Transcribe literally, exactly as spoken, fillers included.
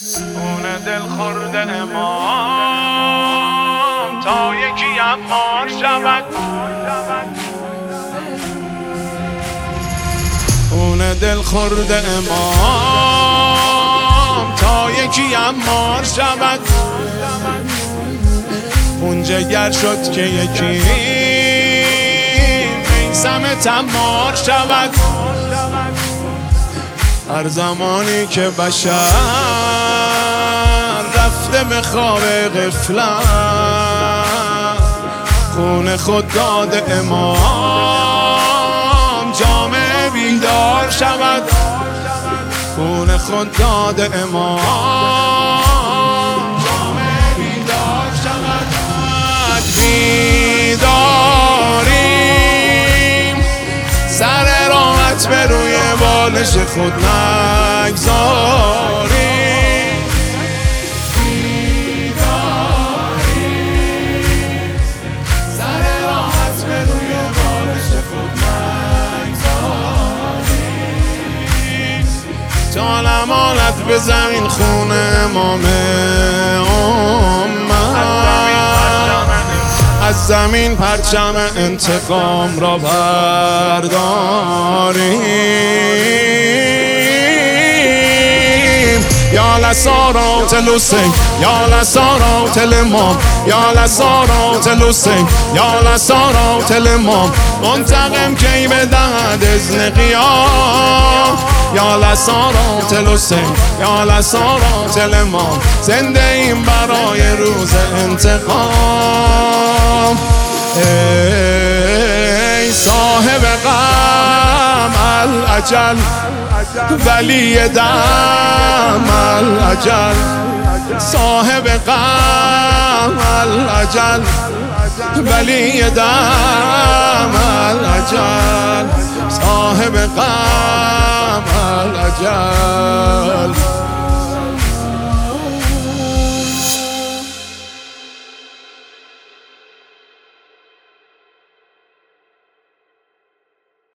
اون دل خورده امام تا یکی امار شود. اون دل خورده امام تا یکی امار شود. اون جگر شد که یکی میثم تمار شود. هر زمانی که بشر رفته به خواب غفلت، خون خود داد امام جامعه بیدار شود. خون خود داد امام جامعه بیدار شود. بیداریم سر راحت به روی بالش خود نگذاریم. بیداریم سر راحت به روی بالش خود نگذاریم. تا امانت به زمین خون امام از زمین پرچم انتقام را برداریم. یا لسارات الحسین یا لسارات الامام یا لسارات الحسین یا لسارات الامام، منتقم کی بدهد اذن قیام. یا لسارات الحسین یا لسارات الامام، زنده ایم برای روز انتقام. ای صاحب غم الاجل ولی دم الاجل، صاحب غم الاجل ولی دم الاجل، صاحب غم الاجل.